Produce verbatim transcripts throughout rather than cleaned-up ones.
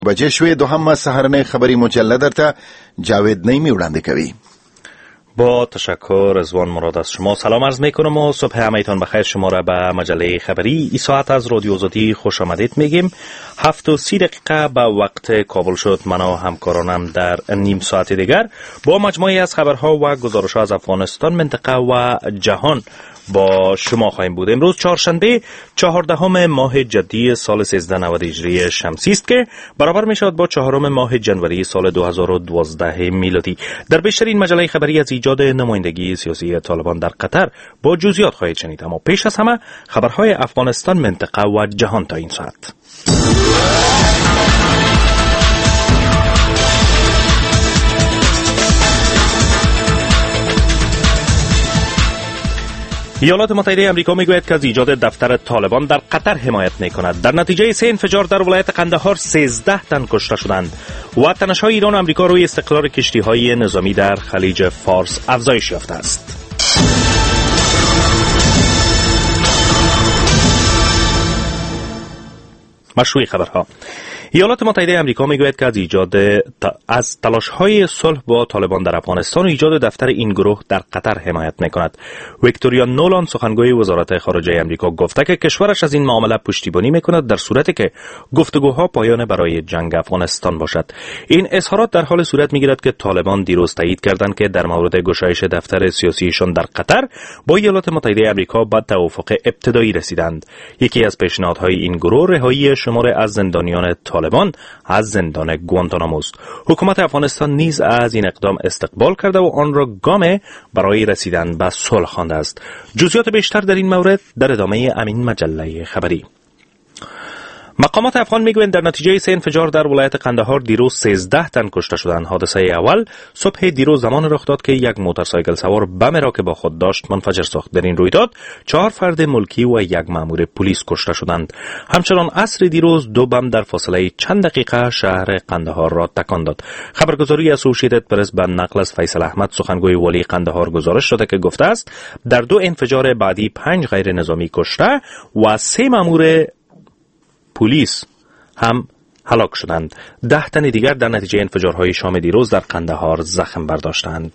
بجې شوې. دوهم سهارنۍ خبری مجله درته جاوید نیمی وړاندې کوي. با تشکر رضوان مراد از شما سلام عرض میکنم و صبح همه‌تان بخیر. شما را به مجله خبری این ساعت از رادیو آزادی خوش آمدید میگیم. هفت و سی دقیقه به وقت کابل شد. من و همکارانم در نیم ساعت دیگر با مجموعی از خبرها و گزارش‌ها از افغانستان، منطقه و جهان با شما خواهیم بود. امروز چهارشنبه چهاردهم ماه جدی سال سیزده نود هجری شمسی است که برابر می شود با چهارم ماه جنوری سال دو هزار و دوازده میلادی. در بیشترین مجله خبری از ایجاد نمایندگی سیاسی طالبان در قطر با جزئیات خواهید شنید، اما پیش از همه خبرهای افغانستان، منطقه و جهان تا این ساعت. ایالات متحده آمریکا میگوید که از ایجاد دفتر طالبان در قطر حمایت میکند. در نتیجه سه انفجار در ولایت قندهار سیزده تن کشته شدند و تنش‌های ایران و آمریکا روی استقرار کشتی‌های نظامی در خلیج فارس افزایش یافته است. مشروع خبرها. ایالات متحده آمریکا میگوید که از ایجاد از تلاش‌های صلح با طالبان در افغانستان و ایجاد دفتر این گروه در قطر حمایت میکند. ویکتوریا نولان سخنگوی وزارت خارجه آمریکا گفته که کشورش از این معامله پشتیبانی میکند در صورتی که گفتگوها پایان برای جنگ افغانستان باشد. این اظهارات در حال صورت میگیرد که طالبان دیروز تایید کردند که در مورد گشایش دفتر سیاسیشان در قطر با ایالات متحده آمریکا به توافق ابتدایی رسیدند. یکی از پیشنهادهای این گروه رهایی شماری از زندانیان طالبان از زندان گوانتانامو است. حکومت افغانستان نیز از این اقدام استقبال کرده و آن را گام برای رسیدن به صلح خوانده است. جزئیات بیشتر در این مورد در ادامه همین مجله خبری. مقامات افغان میگویند در نتیجه سه انفجار در ولایت قندهار دیروز سیزده تن کشته شدند. حادثه اول صبح دیروز زمان رخ داد که یک موتورسایکل سوار بم را که با خود داشت منفجر ساخت. در این رویداد چهار فرد ملکی و یک مأمور پلیس کشته شدند. همچنان عصر دیروز دو بم در فاصله چند دقیقه شهر قندهار را تکان داد. خبرگزاری اسوسییتد پرس به نقل از فیصل احمد سخنگوی والی قندهار گزارش شده که گفته است در دو انفجار بعدی پنج غیر نظامی کشته و سه مأمور پلیس هم هلاک شدند. ده تن دیگر در نتیجه انفجارهای شام دیروز در قندهار زخم برداشتند.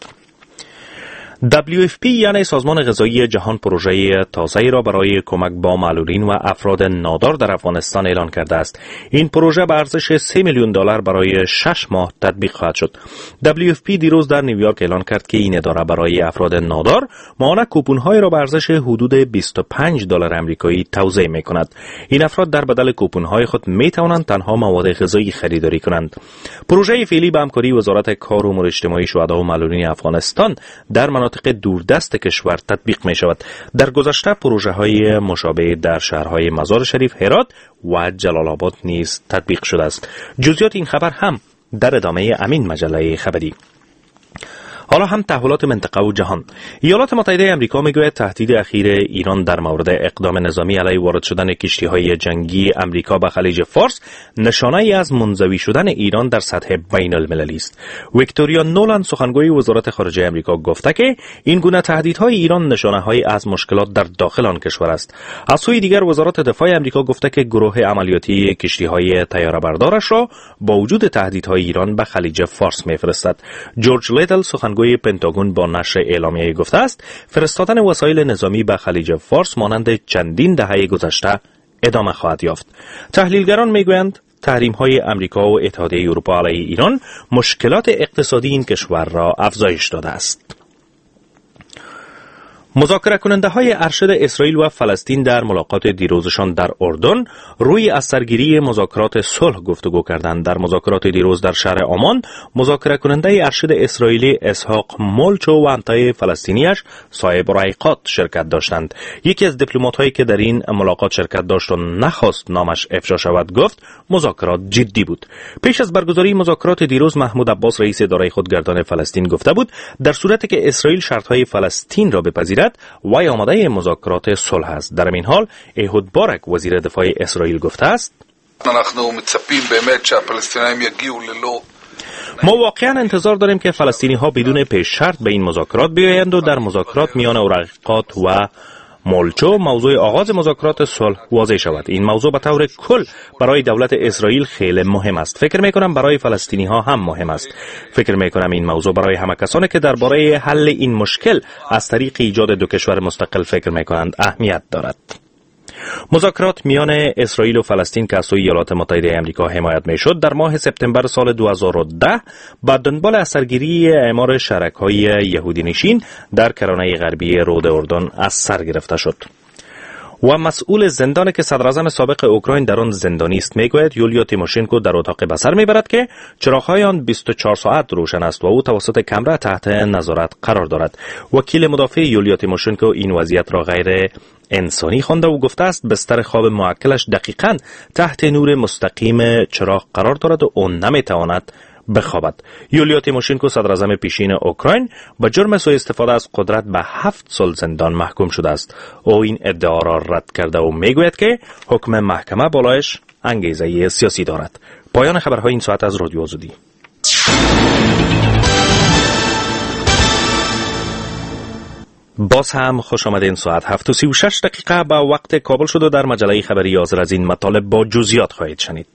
دبلیو اف پی یعنی سازمان غذایی جهان پروژه تازه‌ای را برای کمک با معلولین و افراد نادار در افغانستان اعلان کرده است. این پروژه به ارزش سه میلیون دلار برای شش ماه تطبیق خواهد شد. دبلیو اف پی دیروز در نیویورک اعلان کرد که این اداره برای افراد نادار ماهانه کوپن‌های را به ارزش حدود بیست و پنج دلار آمریکایی توزیع می‌کند. این افراد در بدل کوپن‌های خود می‌توانند تنها مواد غذایی خریداری کنند. پروژه فعلی به همکاری وزارت کار و امور اجتماعی شهدا و معلولین افغانستان در مناطق دوردست کشور تطبیق می شود. در گذشته پروژه های مشابه در شهرهای مزار شریف، هرات و جلال آباد نیز تطبیق شده است. جزئیات این خبر هم در ادامه امین مجله خبری. حالا هم تحولات منطقه و جهان. ایالات متحده آمریکا میگوید تهدید اخیر ایران در مورد اقدام نظامی علیه وارد شدن کشتی‌های جنگی آمریکا به خلیج فارس نشانه‌ای از منزوی شدن ایران در سطح بین المللی است. ویکتوریا نولان سخنگوی وزارت خارجه آمریکا گفته که این گونه تهدیدهای ایران نشانه‌هایی از مشکلات در داخل آن کشور است. از سوی دیگر وزارت دفاع آمریکا گفته که گروه عملیاتی کشتی‌های طیاره‌بردارش را با وجود تهدیدهای ایران به خلیج فارس می‌فرستد. جورج لیدل سخنگوی پنتاگون با نشر اعلامیه‌ای گفته است فرستادن وسایل نظامی به خلیج فارس مانند چندین دهه گذشته ادامه خواهد یافت. تحلیلگران میگویند تحریم‌های آمریکا و اتحادیه اروپا علیه ایران مشکلات اقتصادی این کشور را افزایش داده است. مذاکره کننده های ارشد اسرائیل و فلسطین در ملاقات دیروزشان در اردن روی از سرگیری مذاکرات صلح گفتگو کردند. در مذاکرات دیروز در شهر عمان مذاکره کننده ارشد اسرائیلی اسحاق مولچو و همتای فلسطینیش صاحب رایقات شرکت داشتند. یکی از دیپلمات هایی که در این ملاقات شرکت داشت و نخواست نامش افشا شود گفت مذاکرات جدی بود. پیش از برگزاری مذاکرات دیروز محمود عباس رئیس اداره خودگردان فلسطین گفته بود در صورتی که اسرائیل شرطهای فلسطین را بپذیرد وی آماده مذاکرات صلح است. در این حال احود بارک وزیر دفاع اسرائیل گفته است ما واقعا انتظار داریم که فلسطینی ها بدون پیش شرط به این مذاکرات بیایند و در مذاکرات میان رقیقات و مولچو موضوع آغاز مذاکرات صلح واضح شود. این موضوع به طور کل برای دولت اسرائیل خیلی مهم است. فکر میکنم برای فلسطینی ها هم مهم است. فکر میکنم این موضوع برای همه کسانی که درباره حل این مشکل از طریق ایجاد دو کشور مستقل فکر میکنند اهمیت دارد. مذاکرات میان اسرائیل و فلسطین که از سوی ایالات متحده آمریکا حمایت میشد در ماه سپتامبر سال دو هزار و ده با دنبال اثرگیری اعمار شرکای یهودی نشین در کرانه غربی رود اردن از سر گرفته شد. و مسئول زندانی که صدراعظم سابق اوکراین در آن زندانی است میگوید یولیا تیموشنکو در اتاق بصر میبرد که چراغ‌های آن بیست و چهار ساعت روشن است و او توسط کمره تحت نظارت قرار دارد. وکیل مدافع یولیا تیموشنکو این وضعیت را غیر انسانی خوانده و گفته است بستر خواب موکلش دقیقاً تحت نور مستقیم چراغ قرار دارد و اون نمیتواند بخوابد. یولیا تیموشنکو صدراعظم پیشین اوکراین با جرم سوء استفاده از قدرت به هفت سال زندان محکوم شده است. او این ادعا را رد کرده و میگوید که حکم محکمه بالایش انگیزه سیاسی دارد. پایان خبرهای این ساعت از رادیو آزادی. باز هم خوش آمدین. ساعت هفت و سی و شش دقیقه به وقت کابل شد و در مجله خبری حاضر از این مطالب با جزئیات خواهید شنید.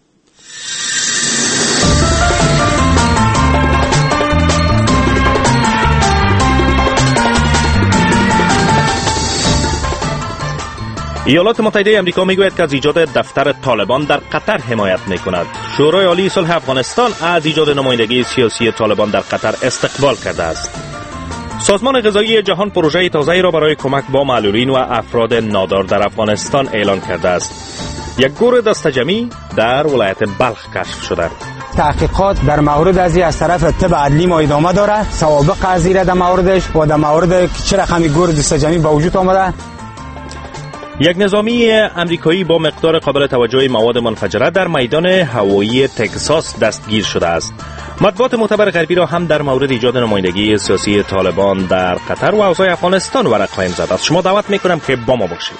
ایالات متحده آمریکا میگوید که از ایجاد دفتر طالبان در قطر حمایت میکند. شورای عالی صلح افغانستان از ایجاد نمایندگی سیاسی طالبان در قطر استقبال کرده است. سازمان غذایی جهان پروژه تازه‌ای را برای کمک با معلولین و افراد نادار در افغانستان اعلان کرده است. یک گروه دسته‌جمعی در ولایت بلخ کشف شده. تحقیقات در مورد ازی از طرف طب عدلی ما ادامه داره. سوابق ازیره در موردش و در مورد چه رقمی گروه دسته‌جمعی به وجود آمده. یک نظامی امریکایی با مقدار قابل توجهی مواد منفجره در میدان هوایی تگزاس دستگیر شده است. مطبوعات معتبر غربی را هم در مورد ایجاد نمایندگی سیاسی طالبان در قطر و اوضاع افغانستان ورق خواهیم زد. از شما دعوت میکنم که با ما باشید.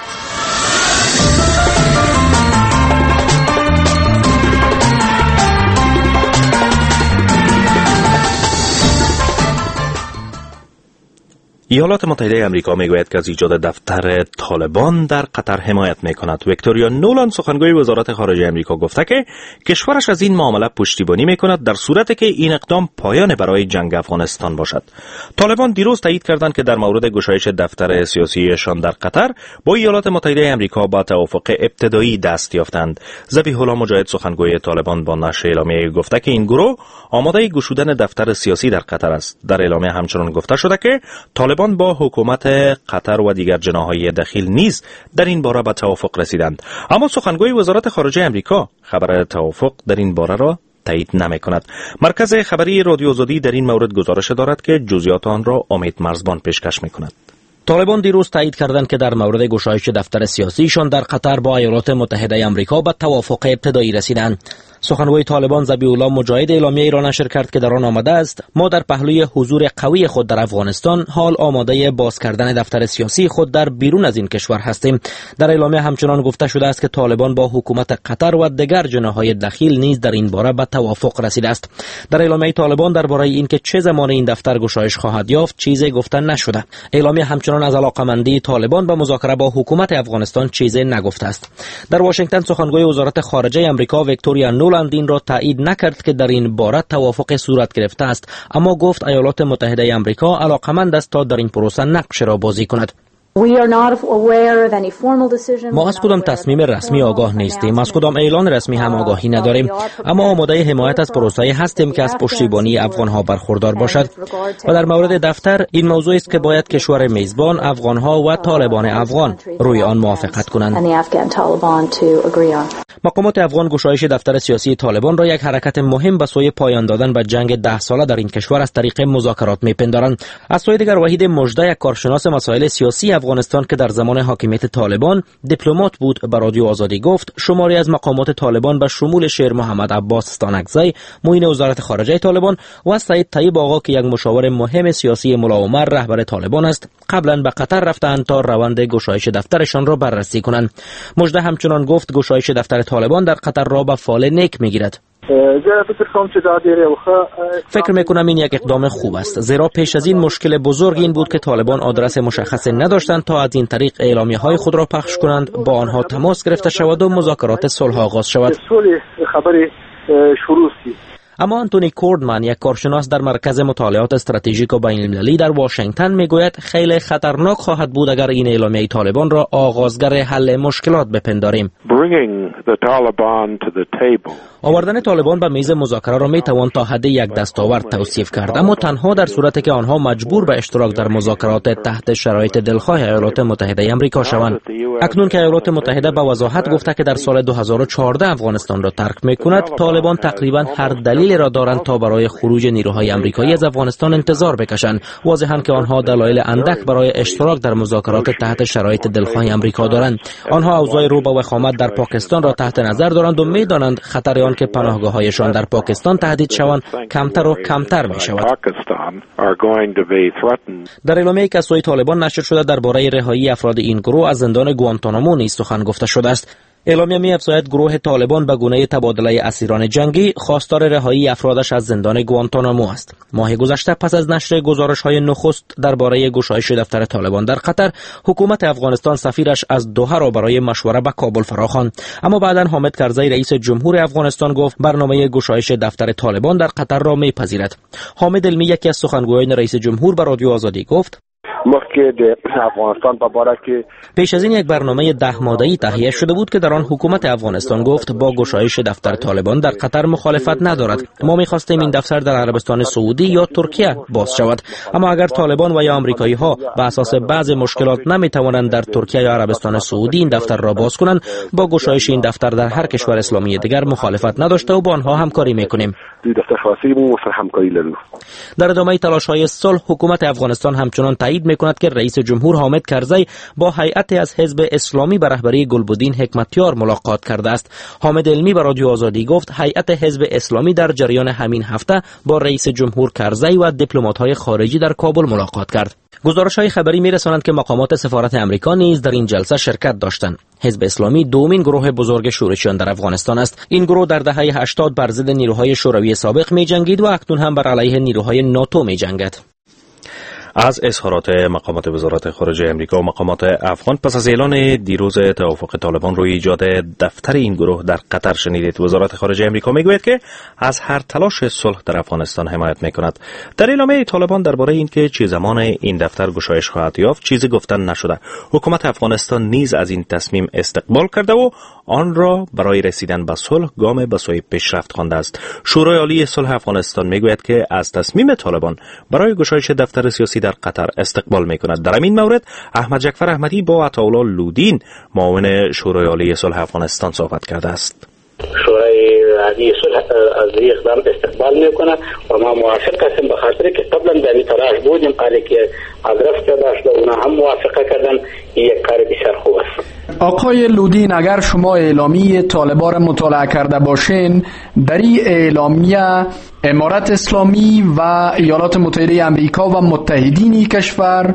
ایالات متحده آمریکا میگوید که از ایجاد دفتر طالبان در قطر حمایت میکند. ویکتوریا نولان سخنگوی وزارت خارجه آمریکا گفته که کشورش از این معامله پشتیبانی میکند در صورتی که این اقدام پایان برای جنگ افغانستان باشد. طالبان دیروز تایید کردند که در مورد گشایش دفتر سیاسیشان در قطر با ایالات متحده آمریکا با توافق ابتدایی دست یافتند. ذبیح الله مجاهد سخنگوی طالبان با نشر اعلامیه گفته که این گروه آماده گشودن دفتر سیاسی در قطر است. در اعلامیه همچنان گفته شده که طالبان با حکومت قطر و دیگر جناح‌های دخیل نیز در این باره به توافق رسیدند. اما سخنگوی وزارت خارجه آمریکا خبر توافق در این باره را تایید نمی‌کند. مرکز خبری رادیو آزادی در این مورد گزارش دارد که جزئیات آن را امید مرزبان پیشکش می‌کند. طالبان دیروز تایید کردند که در مورد گشایش دفتر سیاسیشان در قطر با ایالات متحده آمریکا به توافق ابتدایی رسیدند. سخنگوی طالبان ذبیح الله مجاهد اعلامیه‌ای را نشر کرد که در آن آمده است ما در پهلوی حضور قوی خود در افغانستان حال آماده باز کردن دفتر سیاسی خود در بیرون از این کشور هستیم. در اعلامیه همچنان گفته شده است که طالبان با حکومت قطر و دیگر جناح‌های دخیل نیز در این باره به توافق رسیده است. در اعلامیه طالبان درباره اینکه چه زمان این دفتر گشایش خواهد یافت چیزی گفته نشده. اعلامیه همچنان از علاقمندی طالبان به مذاکره با حکومت افغانستان چیزی نگفته است. در واشنگتن سخنگوی وزارت خارجه آمریکا ویکتوریا نولند این را تایید نکرد که در این باره توافق صورت گرفته است، اما گفت ایالات متحده آمریکا علاقمند است تا در این پروسه نقش را بازی کند. ما از کدام تصمیم رسمی آگاه نیستیم، از کدام اعلان رسمی هم آگاهی نداریم، اما آماده حمایت از پروسه هستیم که از پشتیبانی افغانها برخوردار باشد. و در مورد دفتر این موضوع است که باید کشور میزبان، افغانها و طالبان افغان روی آن موافقت کنند. مقامات افغان گشایش دفتر سیاسی طالبان را یک حرکت مهم به سوی پایان دادن به جنگ ده ساله در این کشور از طریق مذاکرات میپندارند. از سوی دیگر وحید مژده، یک کارشناس مسائل سیاسی افغانستان که در زمان حاکمیت طالبان دیپلمات بود، به رادیو آزادی گفت شماری از مقامات طالبان به شمول شیر محمد عباس ستانکزی، معین وزارت خارجه طالبان و سید طیب آقا که یک مشاور مهم سیاسی ملا عمر رهبر طالبان است، قبلا به قطر رفتند تا روند گشایش دفترشان را بررسی کنند. مژده همچنان گفت گشایش دفتر طالبان در قطر را به فال نیک میگیرد. فکر میکنم این یک اقدام خوب است، زیرا پیش از این مشکل بزرگ این بود که طالبان آدرس مشخصی نداشتند تا از این طریق اعلامیه های خود را پخش کنند، با آنها تماس گرفته شود و مذاکرات صلح آغاز شود. اما آنتونی کوردمن، یک کارشناس در مرکز مطالعات استراتژیک و بین‌المللی در واشنگتن، میگوید خیلی خطرناک خواهد بود اگر این اعلامیه طالبان را آغازگر حل مشکلات بپنداریم. آوردن طالبان به میز مذاکره را میتوان تا حد یک دستاورد توصیف کرد، اما تنها در صورتی که آنها مجبور به اشتراک در مذاکرات تحت شرایط دلخواه ایالات متحده آمریکا شوند. اکنون که ایالات متحده به وضاحت گفته که در سال دو هزار و چهارده افغانستان را ترک میکند، طالبان تقریبا هر دلیل را دارند تا برای خروج نیروهای آمریکایی از افغانستان انتظار بکشند. واضحاً که آنها دلایل اندک برای اشتراک در مذاکرات تحت شرایط دلخواه آمریکا دارند. آنها اوضاع رو به وخامت در پاکستان را تحت نظر دارند و میدانند خطر آن که پناهگاه‌هایشان در پاکستان تهدید شوند کمتر و کمتر می شود. در اعلامیه‌ای که از سوی طالبان نشر شده درباره رهایی افراد این گروه از زندان گوانتانامو نیز سخن گفته شده است. اعلامیه می‌افزاید گروه طالبان به گونه تبادله اسیران جنگی خواستار رهایی افرادش از زندان گوانتانامو است. ماه گذشته پس از نشر گزارش‌های نخست درباره گشایش دفتر طالبان در قطر، حکومت افغانستان سفیرش از دوحه را برای مشوره به کابل فراخواند، اما بعداً حامد کرزی رئیس جمهور افغانستان گفت برنامه گشایش دفتر طالبان در قطر را می‌پذیرد. حامد علمی، یکی از سخنگویان رئیس جمهور، به رادیو آزادی گفت افغانستان که پیش از این یک برنامه ده ماده‌ای تهیه شده بود که در آن حکومت افغانستان گفت با گشایش دفتر طالبان در قطر مخالفت ندارد. ما می‌خواستیم این دفتر در عربستان سعودی یا ترکیه باز شود، اما اگر طالبان و یا آمریکایی‌ها به اساس بعض مشکلات نمی‌توانند در ترکیه یا عربستان سعودی این دفتر را باز کنند، با گشایش این دفتر در هر کشور اسلامی دیگر مخالفت نداشته و با آنها همکاری می‌کنیم. در ادامه تلاش‌های صلح، حکومت افغانستان همچنان تایید می‌کند که رئیس جمهور حامد کرزی با هیئتی از حزب اسلامی به رهبری گلبدین حکمتیار ملاقات کرده است. حامد علمی به رادیو آزادی گفت هیئت حزب اسلامی در جریان همین هفته با رئیس جمهور کرزی و دیپلمات‌های خارجی در کابل ملاقات کرد. گزارش‌های خبری می‌رسانند که مقامات سفارت آمریکا نیز در این جلسه شرکت داشتند. حزب اسلامی دومین گروه بزرگ شورشیان در افغانستان است. این گروه در دهه هشتاد بر ضد نیروهای شوروی سابق می‌جنگید و اکنون هم بر علیه نیروهای ناتو می‌جنگد. از اظهارات مقامات وزارت خارجه امریکا و مقامات افغان پس از اعلان دیروز توافق طالبان روی ایجاد دفتر این گروه در قطر شنیدید. وزارت خارجه امریکا میگوید که از هر تلاش صلح در افغانستان حمایت میکند. در اعلامیه طالبان درباره اینکه چه زمان این دفتر گشایش خواهد یافت چیزی گفتن نشده. حکومت افغانستان نیز از این تصمیم استقبال کرده و آن را برای رسیدن به صلح گام به سوی پیشرفت خوانده است. شورای عالی صلح افغانستان میگوید که از تصمیم طالبان برای گشایش دفتر سیاسی در قطر استقبال میکند. در این مورد احمد جعفر احمدی با عطاالله لودین معاون شورای عالی صلح افغانستان صحبت کرده است. شورای عالی صلح از این اقدام استقبال میکنه و ما موافق هستیم، به خاطر که قبلا در این تلاش بودیم قالی که آدرس داشت و اونا هم موافقه کردن. این یک کار بسیار خوب است. آقای لودین، اگر شما اعلامیه طالبان را مطالعه کرده باشین، در این اعلامیه امارت اسلامی و ایالات متحده آمریکا و متحدین کشور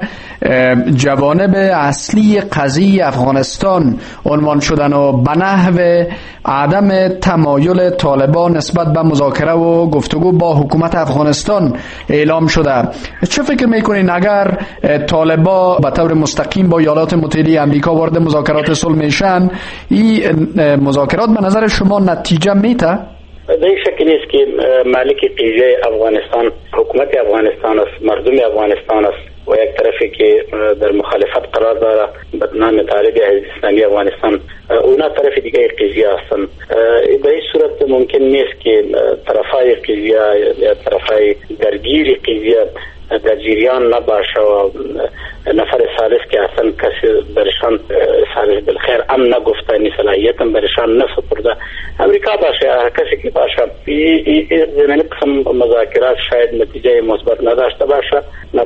جوانب اصلی قضیه افغانستان عنوان شدن و به نحو عدم تمایل طالبان نسبت به مذاکره و گفتگو با حکومت افغانستان اعلام شده. چه فکر میکنین اگر طالبان به طور مستقیم با ایالات متحده آمریکا وارد مذاکرات صلح میشن، این مذاکرات به نظر شما نتیجه میده؟ به این شکل است که مالک قضیه افغانستان حکومت افغانستان است، مردم افغانستان است و یک طرفی که در مخالفت قرار داره به نام طالب حزب اسلامی افغانستان، اونا طرف دیگه قضیه هستند. به این صورت ممکن نیست که طرفای قضیه یا طرفای درگیر قضیه در جریان نباشه و نفر ثالث که اصلا کسی برشان ثالث بالخیر ام نگفته، این صلاحیت هم برشان نسپرده، امریکا باشه هر کسی که باشه، این زمین قسم مذاکرات شاید نتیجه مثبت نداشته باشه.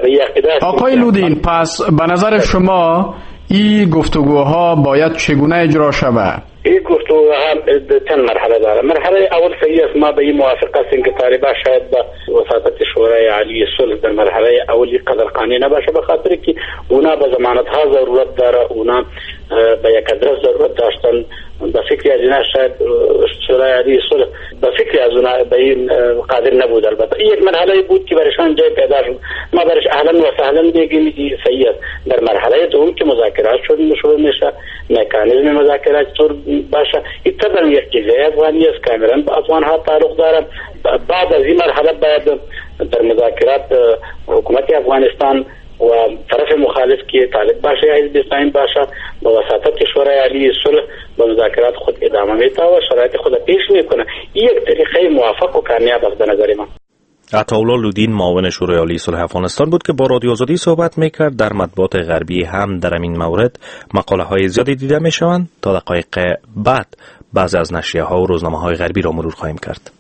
آقای لودین، پس به نظر شما این گفتگوها باید چگونه اجرا شود؟ این گفتگوها چند مرحله داره. مرحله اول صحیح است، ما به این موافق هستیم که طالبان شاید با وساطت شورای عالی صلح در مرحله اولی قدرخانی نباشه، به خاطر که اونا به ضمانت ها ضرورت داره، اونا به یک ادرس ضرورت داشتن، به فکر از اینا شاید شورای عالی صلح به فکر از اونها به این قادر نبود. البته یک مرحله بود که برایشان جای پیدا شد، ما برایش اهلا و سهلا میگیم که صحیح است. در مرحله دوم که مذاکرات شروع میشه، مکانیزم مذاکرات طور باشه، این طبعا یک جزای افغانی است، کاملا به افغان ها تعلق داره. بعد از این مرحله باید در مذاکرات حکومت افغانستان و طرف مخالف که طالب باشه یا حزب اسلامی باشه با وساطت شورای عالی صلح به مذاکرات خود ادامه میده و شرایط خود پیش میکنه. این یک طریقه موفق و کامیاب است به نظر من. عطاالله لودین معاون شورای عالی صلح افغانستان بود که با رادیو آزادی صحبت میکرد. در مطبوعات غربی هم در این مورد مقاله های زیادی دیده میشوند. تا دقایق بعد بعضی از نشریه ها و روزنامه های غربی را مرور خواهیم کرد.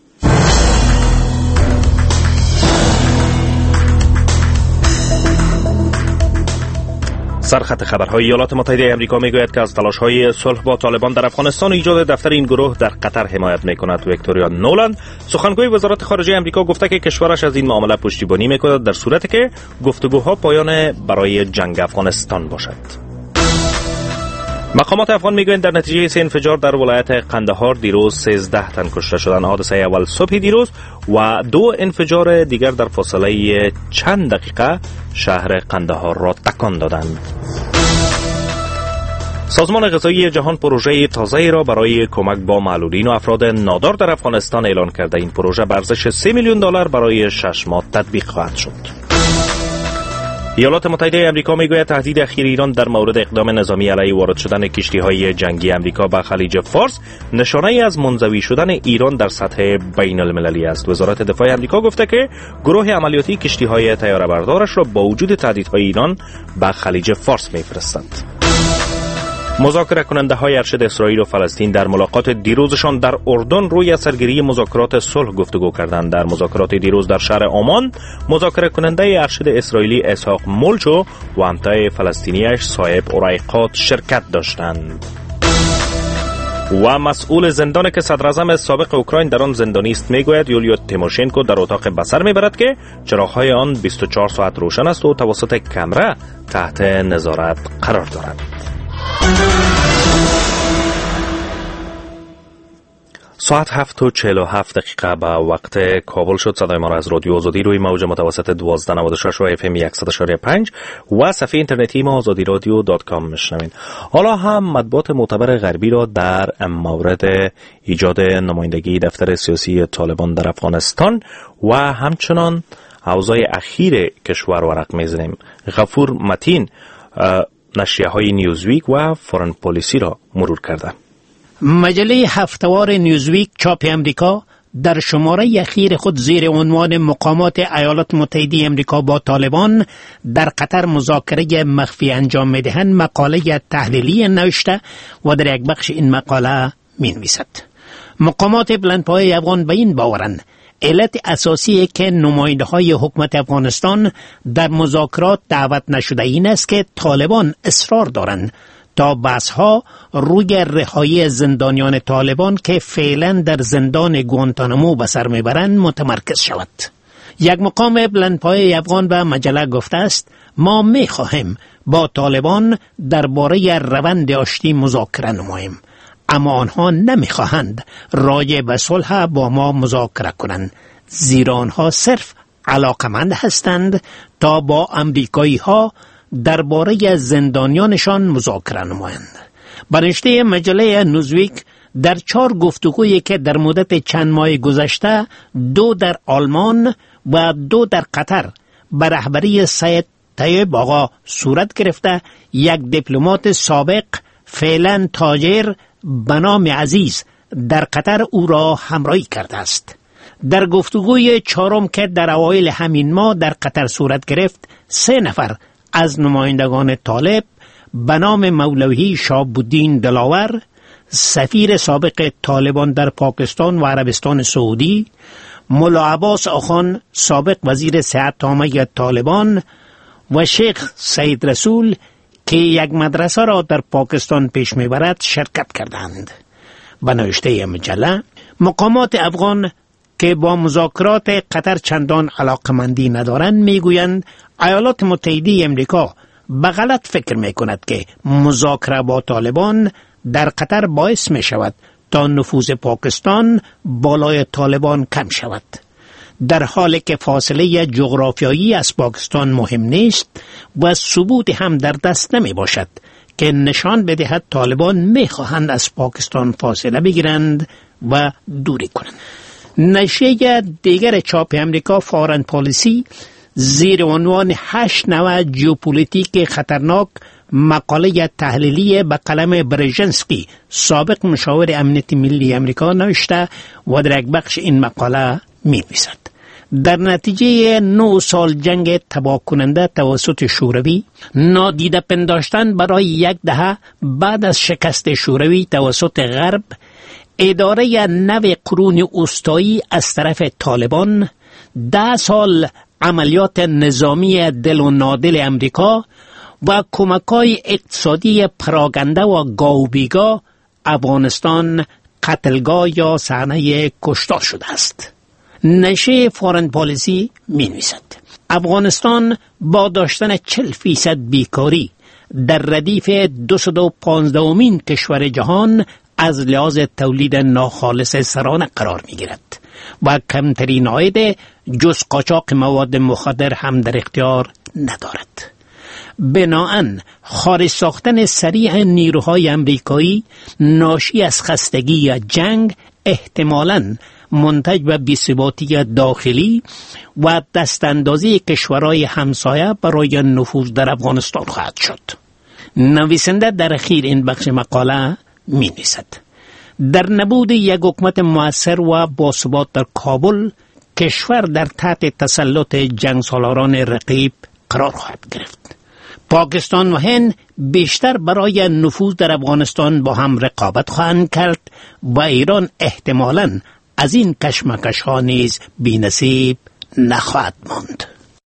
سرخط خبرهای ایالات متحده آمریکا میگوید که از تلاش‌های صلح با طالبان در افغانستان و ایجاد دفتر این گروه در قطر حمایت میکند. ویکتوریا نولند سخنگوی وزارت خارجه آمریکا گفته که کشورش از این معامله پشتیبانی میکند در صورتی که گفتگوها پایان برای جنگ افغانستان باشد. مقامات افغان میگویند در نتیجه سه انفجار در ولایت قندهار دیروز سیزده تن کشته شدند. حادثه اول صبح دیروز و دو انفجار دیگر در فاصله چند دقیقه شهر قندهار را تکان دادند. سازمان غذایی جهان پروژه تازه‌ای را برای کمک با معلولین و افراد نادار در افغانستان اعلان کرده. این پروژه به ارزش سه میلیون دلار برای شش ماه تطبیق خواهد شد. ایالات متحده آمریکا میگوید تهدید اخیر ایران در مورد اقدام نظامی علیه وارد شدن کشتی‌های جنگی آمریکا به خلیج فارس نشانه‌ای از منزوی شدن ایران در سطح بین المللی است. وزارت دفاع آمریکا گفته که گروه عملیاتی کشتی‌های طیاره‌بردارش را با وجود تهدیدهای ایران به خلیج فارس می‌فرستند. مذاکره کننده های ارشد اسرائیل و فلسطین در ملاقات دیروزشان در اردن روی اثرگیری مذاکرات صلح گفتگو کردند. در مذاکرات دیروز در شهر عمان مذاکره کننده ارشد اسرائیلی اسحاق مولچو و همتای فلسطینیش صاحب اورایقات شرکت داشتند. و مسئول زندان که صدر اعظم سابق اوکراین در آن زندانی است میگوید یولیا تیموشنکو در اتاق بسر میبرد که چراغ‌های آن بیست و چهار ساعت روشن است و توسط کامرا تحت نظارت قرار دارد. ساعت هفت و چهل و هفت دقیقه به وقت کابل شد. صدای ما را از رادیو آزادی روی موج متوسط دوازده نود و شش و اف ام صد و پنج و صفحه اینترنتی ما آزادی رادیو دات کام میشنوید. حالا هم مطبوعات معتبر غربی را در مورد ایجاد نمایندگی دفتر سیاسی طالبان در افغانستان و همچنان اوضاع اخیر کشور ورق میزنیم. غفور متین نشریه های نیوزویک و فورن پالیسی را مرور کرده. مجله هفتوار نیوزویک چاپ امریکا در شماره اخیر خود زیر عنوان مقامات ایالات متحده امریکا با طالبان در قطر مذاکره مخفی انجام میدهند مقاله تحلیلی نوشته و در یک بخش این مقاله می نویسد: مقامات بلندپایه افغان به این باورند علت اساسی که نماینده های حکومت افغانستان در مذاکرات دعوت نشده این است که طالبان اصرار دارند تا بحث‌ها روی رهایی زندانیان طالبان که فعلا در زندان گوانتانامو به سر میبرند متمرکز شود. یک مقام بلندپایه افغان به مجله گفته است ما میخواهیم با طالبان درباره روند آشتی مذاکره نماییم، اما آنها نمیخواهند راجع به صلح با ما مذاکره کنند، زیرا آنها صرف علاقمند هستند تا با امریکایی ها درباره زندانیانشان مذاکره نمایند. برنامه مجله نیوزویک در چهار گفتگویی که در مدت چند ماه گذشته دو در آلمان و دو در قطر به رهبری سید طیب آقا صورت گرفته، یک دیپلمات سابق فعلا تاجر به نام عزیز در قطر او را همراهی کرده است. در گفتگوی چهارم که در اوایل همین ماه در قطر صورت گرفت، سه نفر از نمایندگان طالب به نام مولوی شهاب‌الدین دلاور، سفیر سابق طالبان در پاکستان و عربستان سعودی، ملا عباس آخان سابق وزیر صحت عامه طالبان و شیخ سید رسول که یک مدرسه را در پاکستان پیش میبرد شرکت کردند. به نوشته مجله مقامات افغان که با مذاکرات قطر چندان علاقمندی ندارند میگویند ایالات متحده امریکا به غلط فکر میکند که مذاکره با طالبان در قطر باعث می شود تا نفوذ پاکستان بالای طالبان کم شود. در حالی که فاصله جغرافیایی از پاکستان مهم نیست و ثبوت هم در دست نمی باشد که نشان بدهد طالبان می خواهند از پاکستان فاصله بگیرند و دوری کنند. نشریه دیگر چاپ امریکا فارن پالیسی زیر عنوان هشت نوع ژئوپلیتیک خطرناک مقاله تحلیلی به قلم برژنسکی سابق مشاور امنیت ملی امریکا نوشته و در یک بخش این مقاله می نویسد: در نتیجه نه سال جنگ تباه کننده توسط شوروی، نادیده پنداشتن برای یک دهه بعد از شکست شوروی توسط غرب، اداره نو قرون اوستایی از طرف طالبان، ده سال عملیات نظامی دل و نادل امریکا و کمک‌های اقتصادی پراگنده و گاوبیگا، افغانستان قتلگاه یا صحنه کشتار شده است. نشریه فارن پالیسی می نویسد: افغانستان با داشتن چهل فیصد بیکاری در ردیف دویست و پانزدهمین کشور جهان از لحاظ تولید ناخالص سرانه قرار می گیرد و کمترین عاید جز قاچاق مواد مخدر هم در اختیار ندارد. بناهن خارج ساختن سریع نیروهای امریکایی ناشی از خستگی یا جنگ احتمالاً منتج به بی‌ثباتی داخلی و دستاندازی کشورهای همسایه برای نفوذ در افغانستان خواهد شد. نویسنده در اخیر این بخش مقاله می نویسد: در نبود یک حکومت مؤثر و باثبات در کابل، کشور در تحت تسلط جنگسالاران رقیب قرار خواهد گرفت. پاکستان و هند بیشتر برای نفوذ در افغانستان با هم رقابت خواهند کرد و ایران احتمالاً از این کشمکش ها نیز بی‌نصیب نخواهد ماند.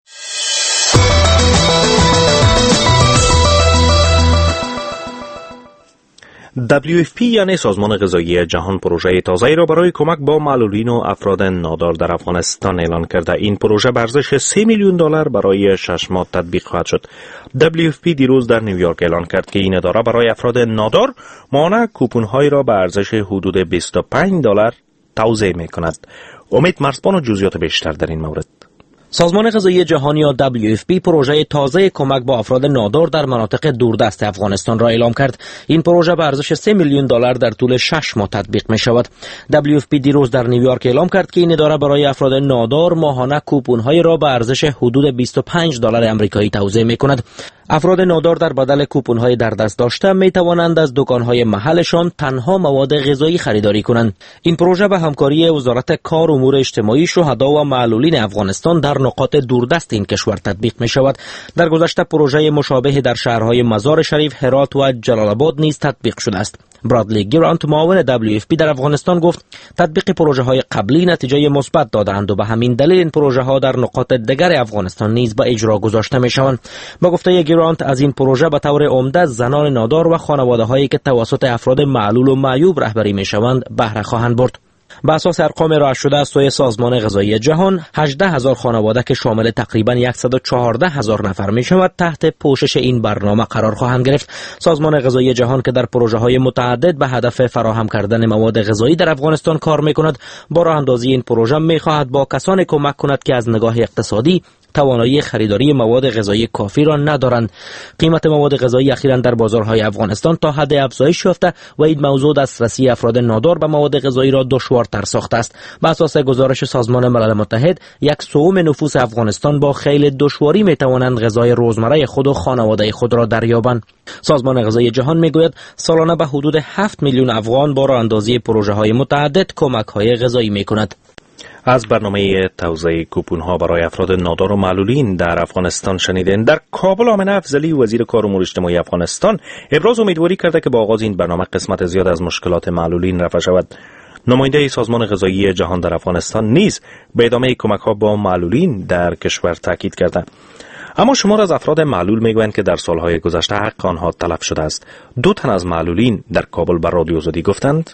دبلیو اف پی یعنی سازمان غذایی جهان پروژه تازه‌ای را برای کمک با معلولین و افراد نادار در افغانستان اعلان کرده. این پروژه به ارزش سه میلیون دلار برای شش ماه تطبیق خواهد شد. دبلیو اف پی دیروز در نیویورک اعلان کرد که این اداره برای افراد نادار مانع کوپن‌هایی را به ارزش حدود بیست و پنج دلار توزیع می‌کند. امید مرزبان و جزئیات بیشتر در این مورد. سازمان غذایی جهانی یا دبلیو اف پی پروژه تازه کمک با افراد نادار در مناطق دوردست افغانستان را اعلام کرد. این پروژه به ارزش سه میلیون دلار در طول شش ماه تطبیق می شود. دبلیو اف پی دیروز در نیویورک اعلام کرد که این اداره برای افراد نادار ماهانه کوپن‌های را به ارزش حدود بیست و پنج دلار آمریکایی توزیع می کند. افراد نادار در بدل کوپن‌های در دست داشته می توانند از دکان‌های محلشان تنها مواد غذایی خریداری کنند. این پروژه به همکاری وزارت کار و امور اجتماعی، شهدا و معلولین افغانستان در نقاط دوردست این کشور تطبیق می شود. در گذشته پروژه مشابه در شهرهای مزار شریف، هرات و جلال آباد نیز تطبیق شده است. برادلی گرانت، معاون دبلیو اف پی در افغانستان، گفت تطبیق پروژه های قبلی نتیجه مثبت دادند و به همین دلیل این پروژه ها در نقاط دیگر افغانستان نیز به اجرا گذاشته می شوند. با گفته گرانت، از این پروژه به طور عمده زنان نادار و خانواده هایی که توسط افراد معلول و معیوب رهبری می شوند بهره خواهند برد. به اساس ارقام ارائه شده از سوی سازمان غذایی جهان، هجده هزار خانواده که شامل تقریباً صد و چهارده هزار نفر می شود تحت پوشش این برنامه قرار خواهند گرفت. سازمان غذایی جهان که در پروژه های متعدد به هدف فراهم کردن مواد غذایی در افغانستان کار می کند، با راه اندازی این پروژه می خواهد با کسانی کمک کند که از نگاه اقتصادی توانایی خریداری مواد غذایی کافی را ندارند. قیمت مواد غذایی اخیراً در بازارهای افغانستان تا حد افزایش یافته و این موضوع دسترسی افراد نادار به مواد غذایی را دشوارتر ساخته است. به اساس گزارش سازمان ملل متحد، یک سوم نفوس افغانستان با خیلی دشواری می توانند غذای روزمره خود و خانواده خود را دریابند. سازمان غذایی جهان میگوید سالانه به حدود هفت میلیون افغان با راه اندازی پروژه های متعدد کمک های غذایی می کند. از برنامه توزیع کوپن‌ها برای افراد نادار و معلولین در افغانستان شنیدین. در کابل، آمنه افضلی، وزیر کار و امور اجتماعی افغانستان، ابراز امیدواری کرده که با آغاز این برنامه قسمت زیاد از مشکلات معلولین رفع شود. نماینده سازمان غذایی جهان در افغانستان نیز به ادامه کمک‌ها با معلولین در کشور تاکید کرده. اما شمار از افراد معلول میگویند که در سالهای گذشته حق آنها تلف شده است. دو تن از معلولین در کابل بر رادیو آزادی گفتند: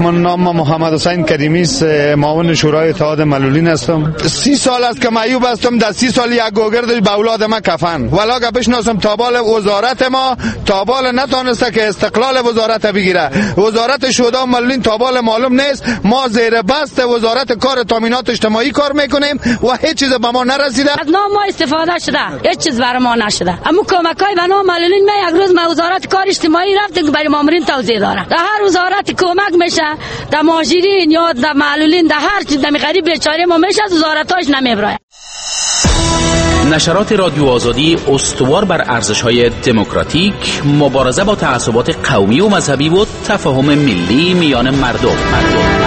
من نام محمد حسین کریمی است، معاون شورای اتحاد معلولین هستم. سی سال است که معیوب هستم. در سی سال یک گوگرد به اولاد ما کفن ولا که بشناسم تابال وزارت ما تابال نتونسته که استقلال وزارت بگیره. وزارت شورای معلولین تابال معلوم نیست. ما زیر بست وزارت کار تامینات اجتماعی کار میکنیم و هیچ چیز به ما نرسیده. از نام ما استفاده شده، هیچ چیز برای ما نشده. اما کمکای به نام معلولین ما یک روز ما وزارت کار اجتماعی رفتیم برای مامورین توضیح داره. در هر وزارت کمک میشه، در ماجرین یا در معلولین در هر چیز در غریب بیچاره ما میشه، از وزارتاش نمیبره. نشرات رادیو آزادی استوار بر ارزش‌های دموکراتیک، مبارزه با تعصبات قومی و مذهبی و تفاهم ملی میان مردم. مردم.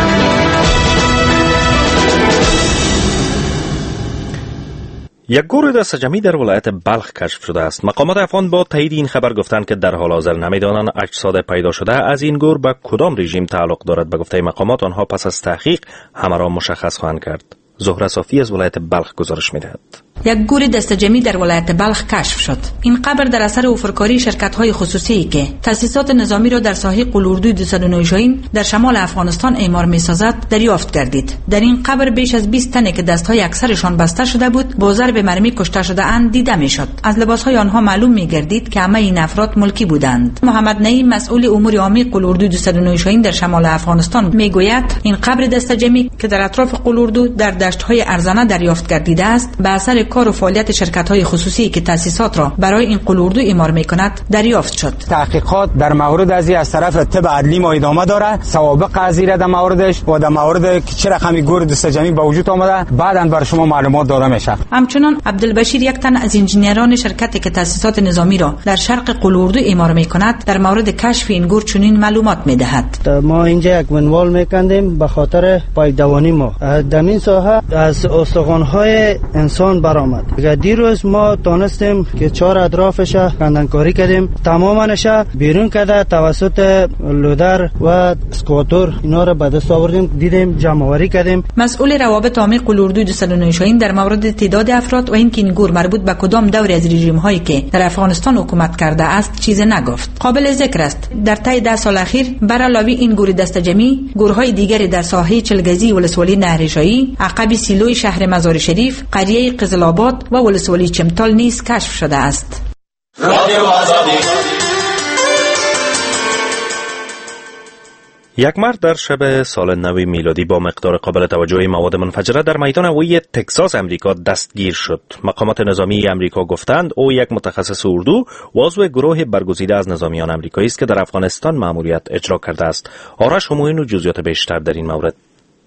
یک گور دست جمعی در ولایت بلخ کشف شده است. مقامات افغان با تایید این خبر گفتند که در حال حاضر نمیدانند اجساد پیدا شده از این گور به کدام رژیم تعلق دارد. به گفته مقامات آنها پس از تحقیق همه را مشخص خواهند کرد. زهره صافی از ولایت بلخ گزارش می‌دهد. یک گور دستجمعی در ولایت بلخ کشف شد. این قبر در اثر اوفرکاری شرکت‌های خصوصی که تأسیسات نظامی را در ساحه قلوردوی دویست و نه شاهین در شمال افغانستان اعمار می‌سازد دریافت گردید. در این قبر بیش از بیست تن که دست‌های اکثرشان بسته شده بود با ضرب مرمی کشته شده اند دیده می‌شد. از لباس‌های آنها معلوم می‌گردید که همه این افراد ملکی بودند. محمد نعیم مسئول امور عامی قلوردوی دویست و نه شاهین در شمال افغانستان می‌گوید این قبر دستجمعی که در اطراف قلوردو در دشت‌های ارزانه دریافت گردیده است به اثر کار و فعالیت شرکت‌های خصوصی که تأسیسات را برای این قلوردو اعمار می‌کند دریافت شد. تحقیقات در مورد از از طرف طب عدلی ما ادامه داره. سوابق قضیه در موردش و در مورد چه رقمی گور دستجمعی به وجود آمده بعداً بر شما معلومات داده میشه. همچنان عبدالبشیر یک تن از انجینیران شرکتی که تأسیسات نظامی را در شرق قلوردو اعمار می‌کند در مورد کشف این گور چنین معلومات می‌دهد. ما اینجا یک منوال می‌کندیم به خاطر پایدوانی ما. در این ساحه از استخوان‌های انسان برآمد. دیروز ما تونستیم که چهار اطرافش کندنکاری کردیم، تمامش بیرون کرده توسط لودر و اسکواتور اینا را به دست آوردیم، دیدیم جمع‌آوری کردیم. مسئول روابط عامه قلوردوی دویست و نه شاهین در مورد تعداد افراد و اینکه این گور مربوط به کدام دوری از رژیم هایی که در افغانستان حکومت کرده است چیزی نگفت. قابل ذکر است در طی ده سال اخیر بر علاوه این گور دستجمعی گورهای دیگری در ساحه چلگزی ولسوالی نهرشاهی، عقب سیلوی شهر مزار شریف، قریه قزل‌آباد و ولسوالی چمتال نیز کشف شده است. یک مرد در شب سال نو میلادی با مقدار قابل توجهی مواد منفجره در میدان هوایی تگزاس امریکا دستگیر شد. مقامات نظامی امریکا گفتند او یک متخصص اردو و عضو گروه برگزیده از نظامیان امریکایی است که در افغانستان مأموریت اجرا کرده است. آرش همایون و جزئیات بیشتر در این مورد.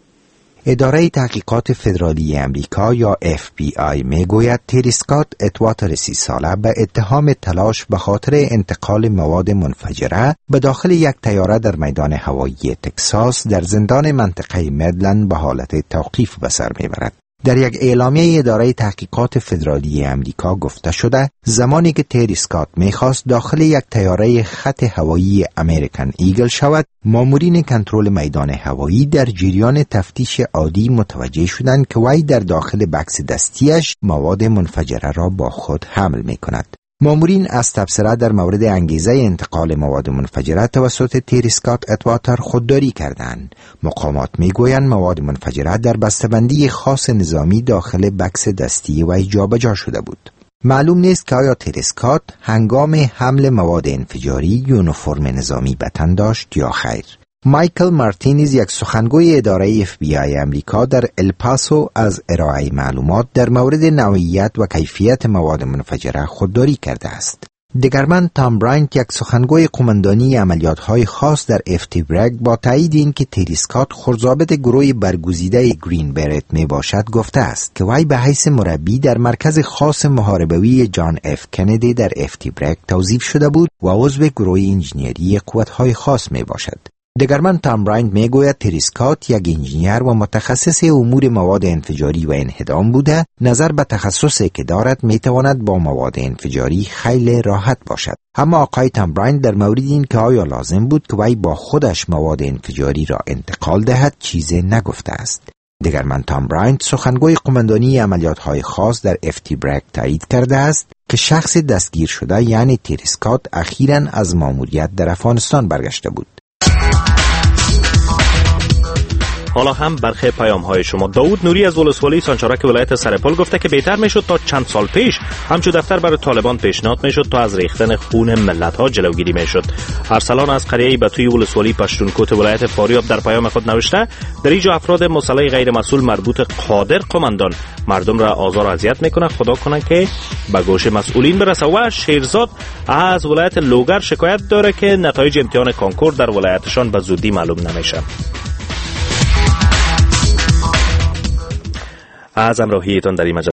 اداره تحقیقات فدرالی امریکا یا اف بی آی میگوید تری اسکات اتواتر سی ساله به اتهام تلاش به خاطر انتقال مواد منفجره به داخل یک طیاره در میدان هوایی تگزاس در زندان منطقه مدلند به حالت توقیف به سر میبرد. در یک اعلامیه اداره تحقیقات فدرالی امریکا گفته شده زمانی که تری اسکات میخواست داخل یک طیاره خط هوایی امریکن ایگل شود، مامورین کنترل میدان هوایی در جریان تفتیش عادی متوجه شدند که وی در داخل بکس دستیش مواد منفجره را با خود حمل میکند. مامورین از تبصره در مورد انگیزه انتقال مواد منفجره توسط تری اسکات اتواتر خودداری کردند. مقامات میگویند مواد منفجره در بسته‌بندی خاص نظامی داخل بکس دستی و جابجا شده بود. معلوم نیست که آیا تری اسکات هنگام حمل مواد انفجاری یونیفرم نظامی به تن داشت یا خیر. مایکل مارتینز یک سخنگوی اداره اف بی آی امریکا در الپاسو از ارائه معلومات در مورد نوعیت و کیفیت مواد منفجره خودداری کرده است. دگرمن تام براینت یک سخنگوی قماندانی عملیات‌های خاص در اف تی برگ با تایید اینکه تری اسکات خرضابط گروه برگزیده گرین برت می باشد گفته است که وی به حیث مربی در مرکز خاص محاربوی جان اف کندی در اف تی برگ توظیف شده بود و عضو گروه انجینیری قوت‌های خاص می باشد. دگرمن تام براینت میگوید تری اسکات یک انجینیر و متخصص امور مواد انفجاری و انهدام بوده، نظر به تخصصی که دارد میتواند با مواد انفجاری خیلی راحت باشد. اما آقای تام براینت در مورد این که آیا لازم بود که وی با خودش مواد انفجاری را انتقال دهد چیزی نگفته است. دگرمن تام براینت سخنگوی قماندانی عملیات‌های خاص در اف تی برگ تایید کرده است که شخص دستگیر شده یعنی تری اسکات اخیراً از ماموریت در افغانستان برگشته بود. حالا هم برخی پیام های شما. داوود نوری از ولسوالی سانچارک ولایت سرپل گفته که بهتر میشد تا چند سال پیش همچون دفتر برای طالبان پیشنهاد میشد تا از ریختن خون ملت ها جلوگیری میشد. ارسلان از قریه بتوی ولسوالی پشتونکوت ولایت فاریاب در پیام خود نوشته در اینجا افراد مسلح غیر مسئول مربوط قادر قماندان مردم را آزار و اذیت میکنه. خدا کنه که به گوش مسئولین برسه. و شیرزاد از ولایت لوگر شکایت داره که نتایج امتحان کانکور در ولایتشان به زودی معلوم نمیشه. از همراهیتان در این مجله